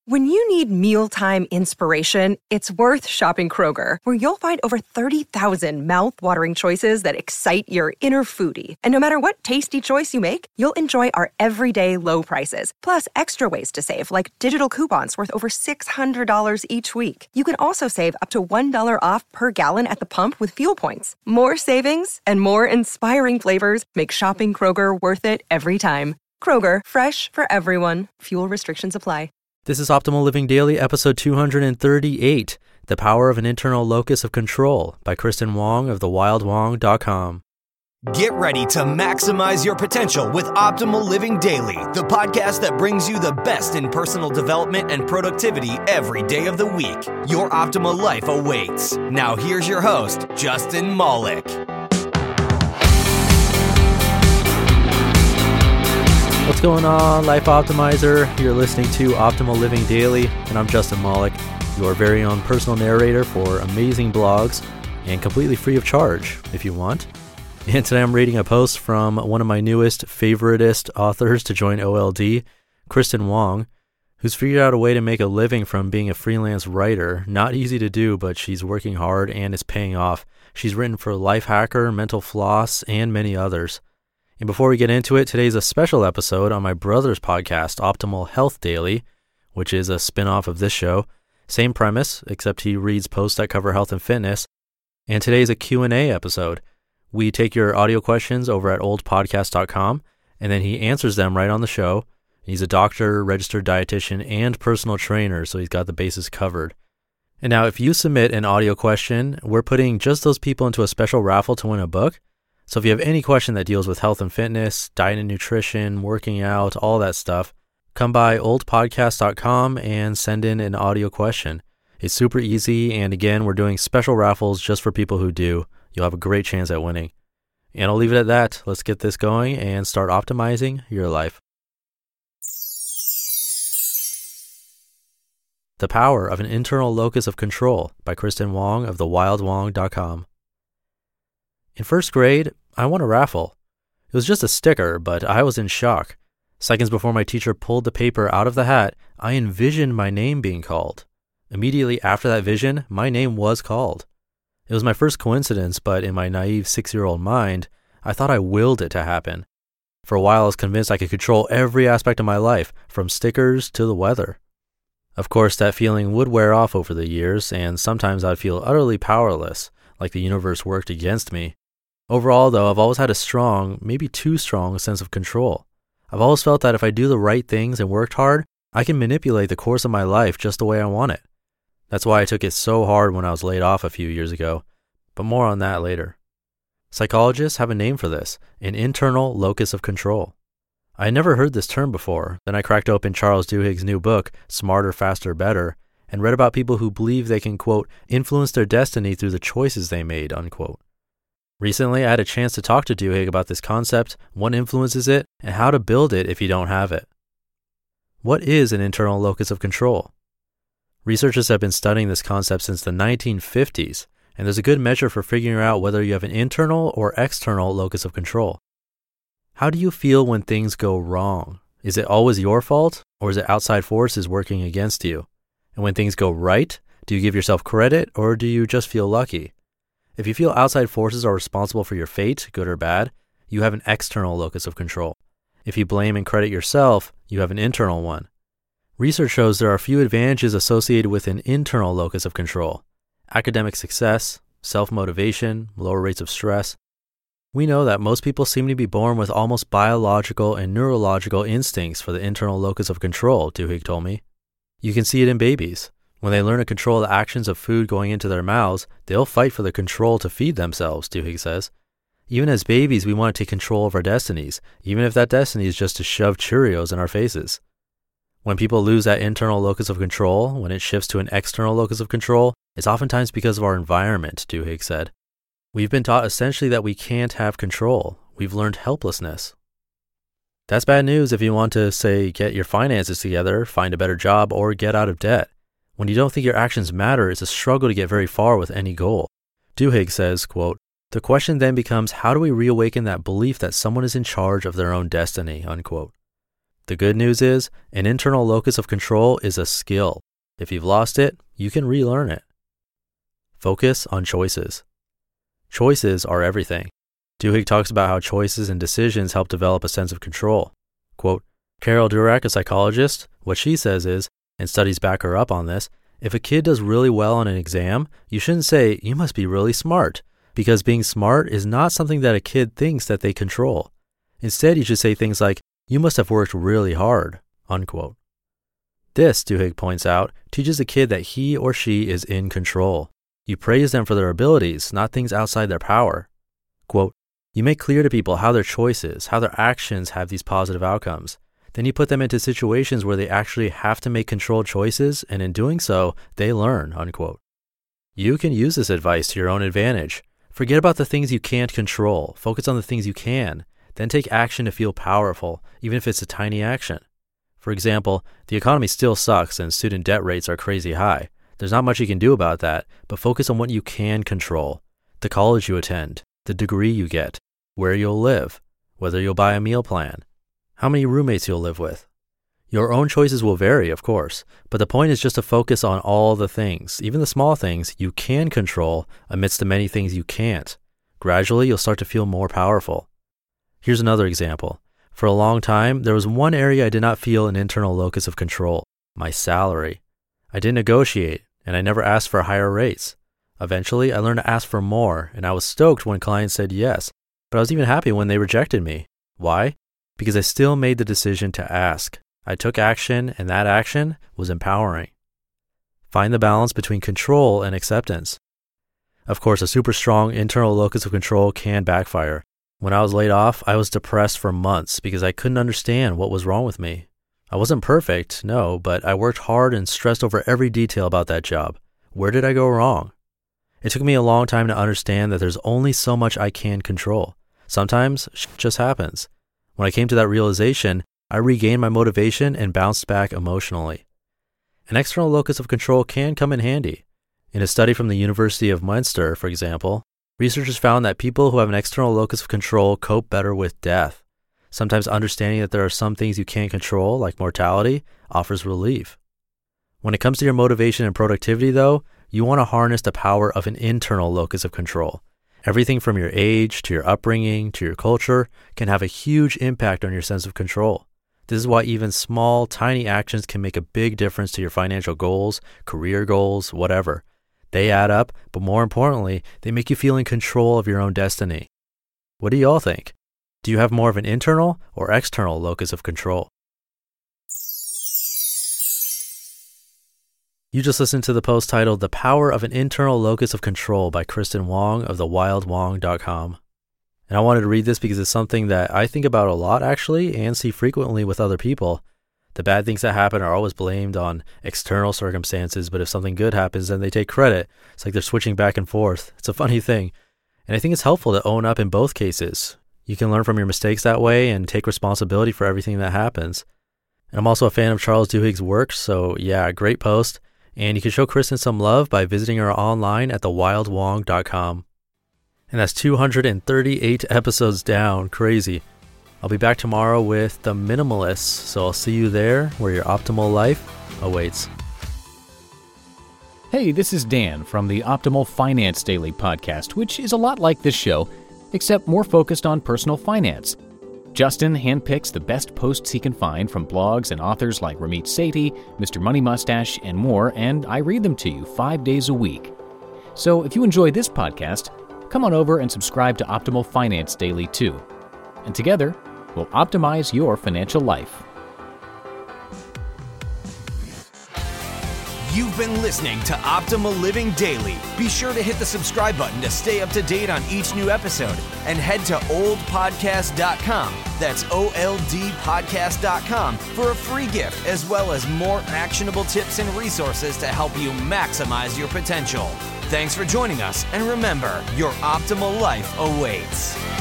When you need mealtime inspiration, it's worth shopping Kroger, where you'll find over 30,000 mouth-watering choices that excite your inner foodie. And no matter what tasty choice you make, you'll enjoy our everyday low prices, plus extra ways to save, like digital coupons worth over $600 each week. You can also save up to $1 off per gallon at the pump with fuel points. More savings and more inspiring flavors make shopping Kroger worth it every time. Kroger, fresh for everyone. Fuel restrictions apply. This is Optimal Living Daily, episode 238, The Power of an Internal Locus of Control by Kristen Wong of thewildwong.com. Get ready to maximize your potential with Optimal Living Daily, the podcast that brings you the best in personal development and productivity every day of the week. Your optimal life awaits. Now here's your host, Justin Malik. What's going on, Life Optimizer? You're listening to Optimal Living Daily, and I'm Justin Malik, your very own personal narrator for amazing blogs and completely free of charge if you want. And today I'm reading a post from one of my newest, favoritist authors to join OLD, Kristen Wong, who's figured out a way to make a living from being a freelance writer. Not easy to do, but she's working hard and it's paying off. She's written for Lifehacker, Mental Floss, and many others. And before we get into it, today's a special episode on my brother's podcast, Optimal Health Daily, which is a spin-off of this show. Same premise, except he reads posts that cover health and fitness. And today's a Q&A episode. We take your audio questions over at oldpodcast.com, and then he answers them right on the show. He's a doctor, registered dietitian, and personal trainer, so he's got the bases covered. And now, if you submit an audio question, we're putting just those people into a special raffle to win a book. So if you have any question that deals with health and fitness, diet and nutrition, working out, all that stuff, come by oldpodcast.com and send in an audio question. It's super easy, and again, we're doing special raffles just for people who do. You'll have a great chance at winning. And I'll leave it at that. Let's get this going and start optimizing your life. The Power of an Internal Locus of Control by Kristen Wong of thewildwong.com. In first grade, I won a raffle. It was just a sticker, but I was in shock. Seconds before my teacher pulled the paper out of the hat, I envisioned my name being called. Immediately after that vision, my name was called. It was my first coincidence, but in my naive 6-year-old mind, I thought I willed it to happen. For a while, I was convinced I could control every aspect of my life, from stickers to the weather. Of course, that feeling would wear off over the years, and sometimes I'd feel utterly powerless, like the universe worked against me. Overall, though, I've always had a strong, maybe too strong, sense of control. I've always felt that if I do the right things and worked hard, I can manipulate the course of my life just the way I want it. That's why I took it so hard when I was laid off a few years ago, but more on that later. Psychologists have a name for this, an internal locus of control. I had never heard this term before. Then I cracked open Charles Duhigg's new book, Smarter, Faster, Better, and read about people who believe they can, quote, influence their destiny through the choices they made, unquote. Recently, I had a chance to talk to Duhigg about this concept, what influences it, and how to build it if you don't have it. What is an internal locus of control? Researchers have been studying this concept since the 1950s, and there's a good measure for figuring out whether you have an internal or external locus of control. How do you feel when things go wrong? Is it always your fault, or is it outside forces working against you? And when things go right, do you give yourself credit, or do you just feel lucky? If you feel outside forces are responsible for your fate, good or bad, you have an external locus of control. If you blame and credit yourself, you have an internal one. Research shows there are a few advantages associated with an internal locus of control: academic success, self-motivation, lower rates of stress. We know that most people seem to be born with almost biological and neurological instincts for the internal locus of control, Duhigg told me. You can see it in babies. When they learn to control the actions of food going into their mouths, they'll fight for the control to feed themselves, Duhigg says. Even as babies, we want to take control of our destinies, even if that destiny is just to shove Cheerios in our faces. When people lose that internal locus of control, when it shifts to an external locus of control, it's oftentimes because of our environment, Duhigg said. We've been taught essentially that we can't have control. We've learned helplessness. That's bad news if you want to, say, get your finances together, find a better job, or get out of debt. When you don't think your actions matter, it's a struggle to get very far with any goal. Duhigg says, quote, the question then becomes, how do we reawaken that belief that someone is in charge of their own destiny, unquote. The good news is, an internal locus of control is a skill. If you've lost it, you can relearn it. Focus on choices. Choices are everything. Duhigg talks about how choices and decisions help develop a sense of control. Quote, Carol Durack, a psychologist, what she says is, and studies back her up on this, if a kid does really well on an exam, you shouldn't say, you must be really smart, because being smart is not something that a kid thinks that they control. Instead, you should say things like, you must have worked really hard, unquote. This, Duhigg points out, teaches a kid that he or she is in control. You praise them for their abilities, not things outside their power. Quote, you make clear to people how their choices, how their actions have these positive outcomes. Then you put them into situations where they actually have to make controlled choices, and in doing so, they learn, unquote. You can use this advice to your own advantage. Forget about the things you can't control. Focus on the things you can. Then take action to feel powerful, even if it's a tiny action. For example, the economy still sucks and student debt rates are crazy high. There's not much you can do about that, but focus on what you can control. The college you attend, the degree you get, where you'll live, whether you'll buy a meal plan, how many roommates you'll live with. Your own choices will vary, of course, but the point is just to focus on all the things, even the small things, you can control amidst the many things you can't. Gradually, you'll start to feel more powerful. Here's another example. For a long time, there was one area I did not feel an internal locus of control, my salary. I didn't negotiate, and I never asked for higher rates. Eventually, I learned to ask for more, and I was stoked when clients said yes, but I was even happy when they rejected me. Why? Because I still made the decision to ask. I took action, and that action was empowering. Find the balance between control and acceptance. Of course, a super strong internal locus of control can backfire. When I was laid off, I was depressed for months because I couldn't understand what was wrong with me. I wasn't perfect, no, but I worked hard and stressed over every detail about that job. Where did I go wrong? It took me a long time to understand that there's only so much I can control. Sometimes shit just happens. When I came to that realization, I regained my motivation and bounced back emotionally. An external locus of control can come in handy. In a study from the University of Munster, for example, researchers found that people who have an external locus of control cope better with death. Sometimes understanding that there are some things you can't control, like mortality, offers relief. When it comes to your motivation and productivity, though, you want to harness the power of an internal locus of control. Everything from your age to your upbringing to your culture can have a huge impact on your sense of control. This is why even small, tiny actions can make a big difference to your financial goals, career goals, whatever. They add up, but more importantly, they make you feel in control of your own destiny. What do you all think? Do you have more of an internal or external locus of control? You just listened to the post titled The Power of an Internal Locus of Control by Kristen Wong of thewildwong.com. And I wanted to read this because it's something that I think about a lot actually and see frequently with other people. The bad things that happen are always blamed on external circumstances, but if something good happens, then they take credit. It's like they're switching back and forth. It's a funny thing. And I think it's helpful to own up in both cases. You can learn from your mistakes that way and take responsibility for everything that happens. And I'm also a fan of Charles Duhigg's work, so yeah, great post. And you can show Kristen some love by visiting her online at thewildwong.com. And that's 238 episodes down. Crazy. I'll be back tomorrow with The Minimalists, so I'll see you there where your optimal life awaits. Hey, this is Dan from the Optimal Finance Daily podcast, which is a lot like this show, except more focused on personal finance. Justin handpicks the best posts he can find from blogs and authors like Ramit Sethi, Mr. Money Mustache, and more, and I read them to you 5 days a week. So if you enjoy this podcast, come on over and subscribe to Optimal Finance Daily too. And together, we'll optimize your financial life. You've been listening to Optimal Living Daily. Be sure to hit the subscribe button to stay up to date on each new episode and head to oldpodcast.com. That's OLDpodcast.com for a free gift as well as more actionable tips and resources to help you maximize your potential. Thanks for joining us, and remember, your optimal life awaits.